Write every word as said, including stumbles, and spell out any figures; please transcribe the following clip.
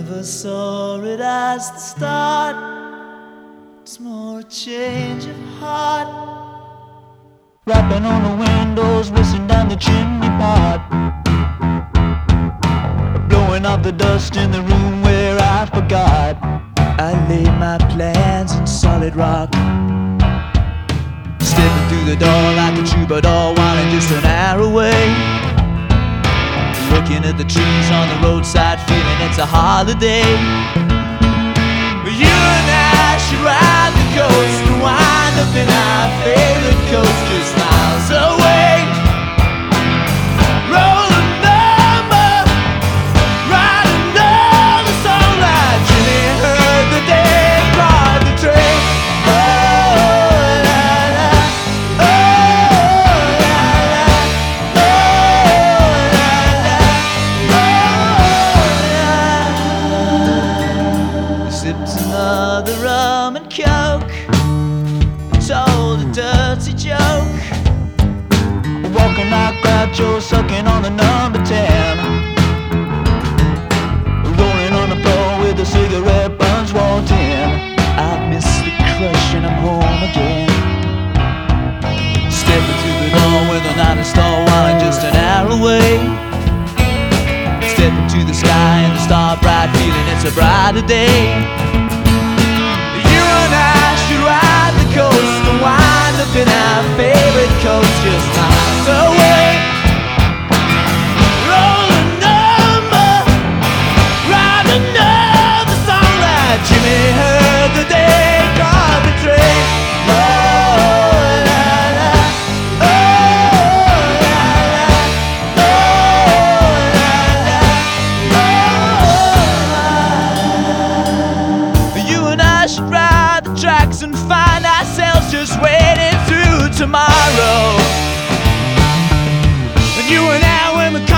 never saw it as the start. It's more a change of heart. Rapping on the windows, whistling down the chimney pot, blowing off the dust in the room where I forgot I laid my plans in solid rock, stepping through the door like a troubadour, wanting just an hour away, looking at the trees on the roadside, feeling it's a holiday. You and I should ride the coast and wind up in our favorite coast just miles away. Roll a number, ride another song like Jimmy heard the day, drive the train. Oh, la la, oh, la la, oh, la la, oh, la. Sipped another rum and coke, told a dirty joke, walking like Groucho, sucking on the number ten, rolling on the floor with the cigarette buns walked in. I miss the crush and I'm home again, stepping through the door with a night star while just an hour away, stepping to the sky and the star bright, feeling it's a brighter day. You and I should ride the coast and wind up in our favorite coast just miles away. Roll a number, ride another song like Jimmy heard the day, drive the train. Oh, la la, oh, la la, oh, la la, oh, la. You and I should ride the tracks and find ourselves just waiting through tomorrow. And you and I, when we